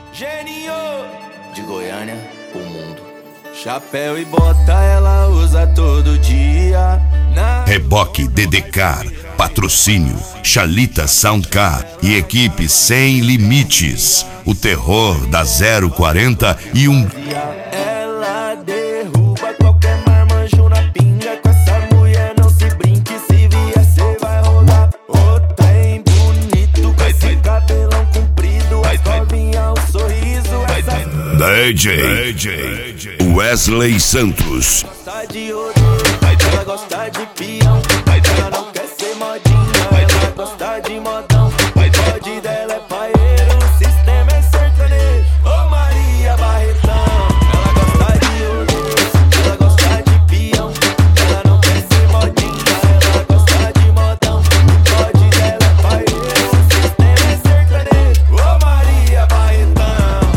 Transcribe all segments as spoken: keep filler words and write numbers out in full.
Geninho de Goiânia, o mundo. Chapéu e bota ela usa todo dia. Na... Reboque Dedecar, patrocínio Chalita Soundcar e equipe Sem Limites. O terror da zero quarenta e um. Ela derruba qualquer marmanjo na pinga. Com essa mulher não se brinque, se vier cê vai rodar. O trem bonito com esse cabelão comprido, as novinhas, o sorriso, essa... D J, D J Wesley Santos. Gosta de rodeio, ela gosta de peão. Ela não quer ser modinha, ela gosta de modão. O bode dela é paeiro, o sistema é sertanejo. Ô Maria Barretão. Ela gosta de rodeio, ela gosta de peão. Ela não quer ser modinha, ela gosta de modão. O bode dela é paeiro, o sistema é sertanejo. Ô Maria Barretão.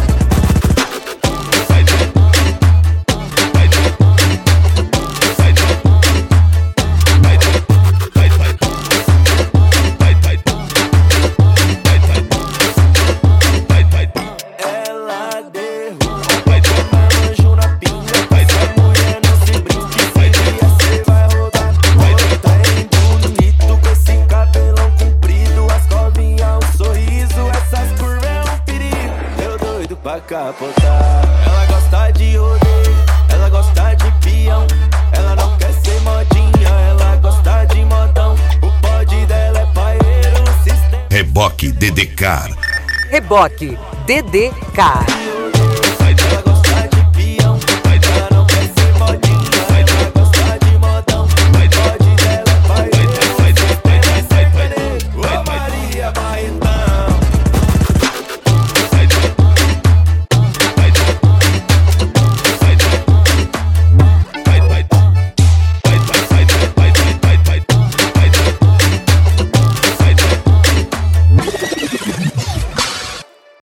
Pra capotar. Ela gosta de rodeio, ela gosta de peão. Ela não quer ser modinha, ela gosta de modão. O bode dela é paeiro, o sistema. Reboque Dedecar. Reboque Dedecar.